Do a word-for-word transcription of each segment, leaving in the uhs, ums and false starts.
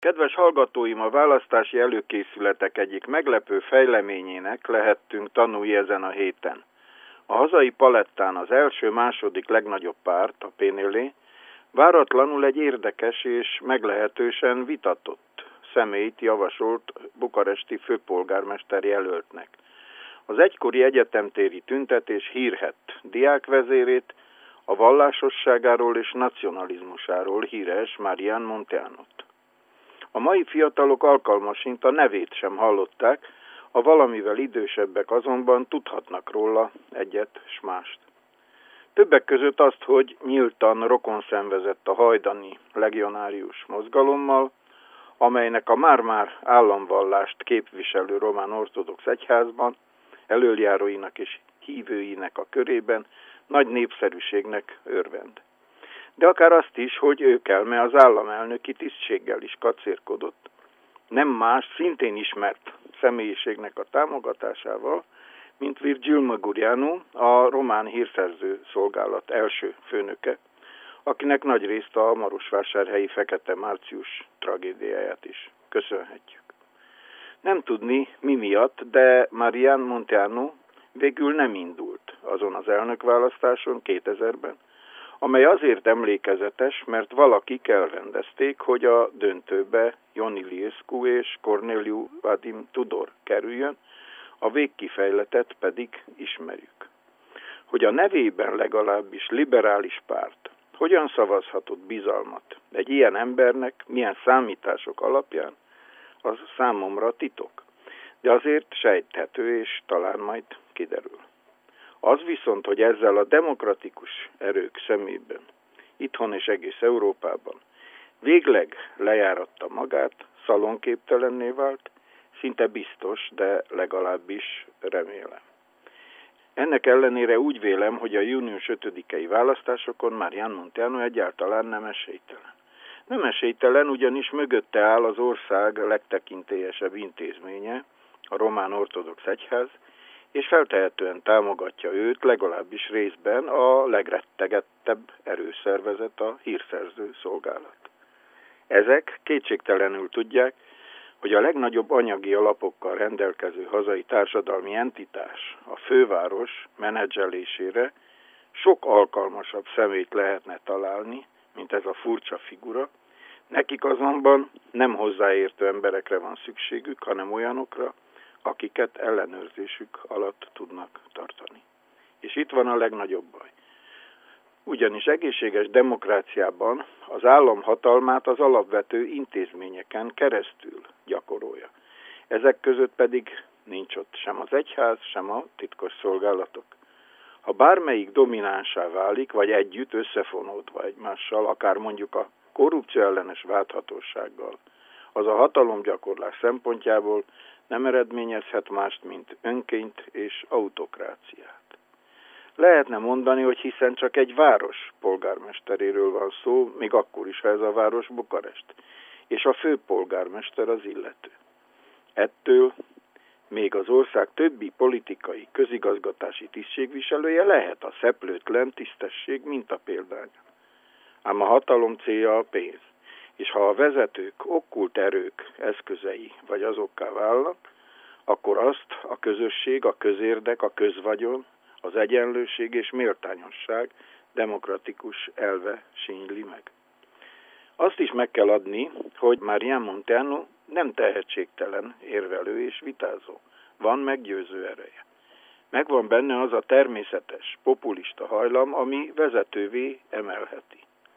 Kedves hallgatóim, a választási előkészületek egyik meglepő fejleményének lehettünk tanulni ezen a héten. A hazai palettán az első-második legnagyobb párt, a pé en el, váratlanul egy érdekes és meglehetősen vitatott személyt javasolt bukaresti főpolgármester jelöltnek. Az egykori egyetemtéri tüntetés hírhett diákvezérét, a vallásosságáról és nacionalizmusáról híres Marián Munteanót. A mai fiatalok alkalmasint a nevét sem hallották, a valamivel idősebbek azonban tudhatnak róla egyet s mást. Többek között azt, hogy nyíltan rokon szenvezett a hajdani legionárius mozgalommal, amelynek a már-már államvallást képviselő román ortodox egyházban, elöljáróinak és hívőinek a körében nagy népszerűségnek örvend. De akár azt is, hogy őkelme az államelnöki tisztséggel is kacérkodott. Nem más, szintén ismert személyiségnek a támogatásával, mint Virgil Magurianu, a román hírszerző szolgálat első főnöke, akinek nagyrészt a marosvásárhelyi Fekete Március tragédiáját is köszönhetjük. Nem tudni mi miatt, de Marián Munteanó végül nem indult azon az elnökválasztáson kétezerben, amely azért emlékezetes, mert valakik elrendezték, hogy a döntőbe Ion Iliescu és Corneliu Vadim Tudor kerüljön, a végkifejletet pedig ismerjük. Hogy a nevében legalábbis liberális párt hogyan szavazhatott bizalmat egy ilyen embernek, milyen számítások alapján, az számomra titok. De azért sejthető, és talán majd kiderül. Az viszont, hogy ezzel a demokratikus erők szemében, itthon és egész Európában végleg lejáratta magát, szalonképtelenné vált, szinte biztos, de legalábbis remélem. Ennek ellenére úgy vélem, hogy a június ötödikei választásokon Marián Munteanó egyáltalán nem esélytelen. Nem esélytelen, ugyanis mögötte áll az ország legtekintélyesebb intézménye, a román ortodox egyház, és feltehetően támogatja őt legalábbis részben a legrettegettebb erőszervezet, a hírszerző szolgálat. Ezek kétségtelenül tudják, hogy a legnagyobb anyagi alapokkal rendelkező hazai társadalmi entitás, a főváros menedzselésére sok alkalmasabb személyt lehetne találni, mint ez a furcsa figura. Nekik azonban nem hozzáértő emberekre van szükségük, hanem olyanokra, akiket ellenőrzésük alatt tudnak tartani. És itt van a legnagyobb baj. Ugyanis egészséges demokráciában az állam hatalmát az alapvető intézményeken keresztül gyakorolja. Ezek között pedig nincs ott sem az egyház, sem a titkos szolgálatok. Ha bármelyik dominánsá válik, vagy együtt összefonódva egymással, akár mondjuk a korrupció ellenes válthatósággal, az a hatalomgyakorlás szempontjából nem eredményezhet mást, mint önkényt és autokráciát. Lehetne mondani, hogy hiszen csak egy város polgármesteréről van szó, még akkor is, ha ez a város Bukarest, és a főpolgármester az illető. Ettől még az ország többi politikai, közigazgatási tisztségviselője lehet a szeplőtlen tisztesség mintapéldánya. Ám a hatalom célja a pénz, és ha a vezetők okkult erők eszközei vagy azokká válnak, akkor azt a közösség, a közérdek, a közvagyon, az egyenlőség és méltányosság demokratikus elve sínyli meg. Azt is meg kell adni, hogy Marián Munteanó nem tehetségtelen érvelő és vitázó. Van meggyőző ereje. Megvan benne az a természetes, populista hajlam, ami vezetővé emelheti.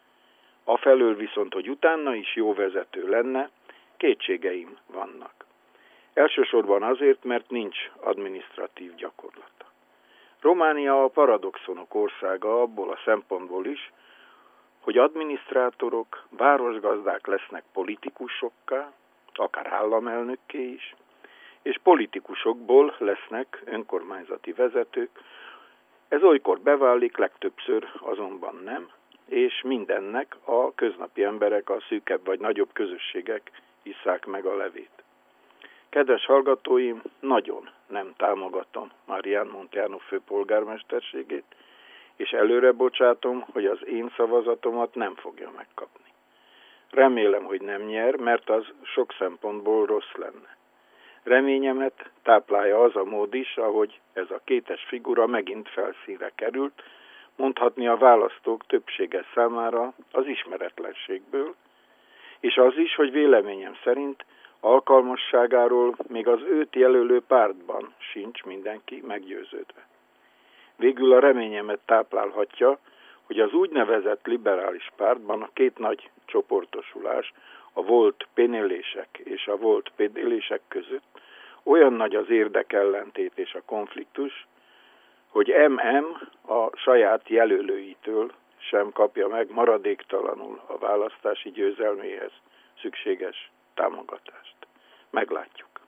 Afelől viszont, hogy utána is jó vezető lenne, kétségeim vannak. Elsősorban azért, mert nincs adminisztratív gyakorlata. Románia a paradoxonok országa abból a szempontból is, hogy adminisztrátorok, városgazdák lesznek politikusokká, akár államelnökké is, és politikusokból lesznek önkormányzati vezetők. Ez olykor beválik, legtöbbször azonban nem, és mindennek a köznapi emberek, a szűkebb vagy nagyobb közösségek isszák meg a levét. Kedves hallgatóim, nagyon nem támogatom Marián Munteanó főpolgármesterségét, és előre bocsátom, hogy az én szavazatomat nem fogja megkapni. Remélem, hogy nem nyer, mert az sok szempontból rossz lenne. Reményemet táplálja az a mód is, ahogy ez a kétes figura megint felszínre került, mondhatni a választók többsége számára az ismeretlenségből, és az is, hogy véleményem szerint alkalmasságáról még az őt jelölő pártban sincs mindenki meggyőződve. Végül a reményemet táplálhatja, hogy az úgynevezett liberális pártban a két nagy csoportosulás, a volt pénélések és a volt pénélések között olyan nagy az érdekellentét és a konfliktus, hogy em em a saját jelölőitől sem kapja meg maradéktalanul a választási győzelméhez szükséges támogatást. Meglátjuk.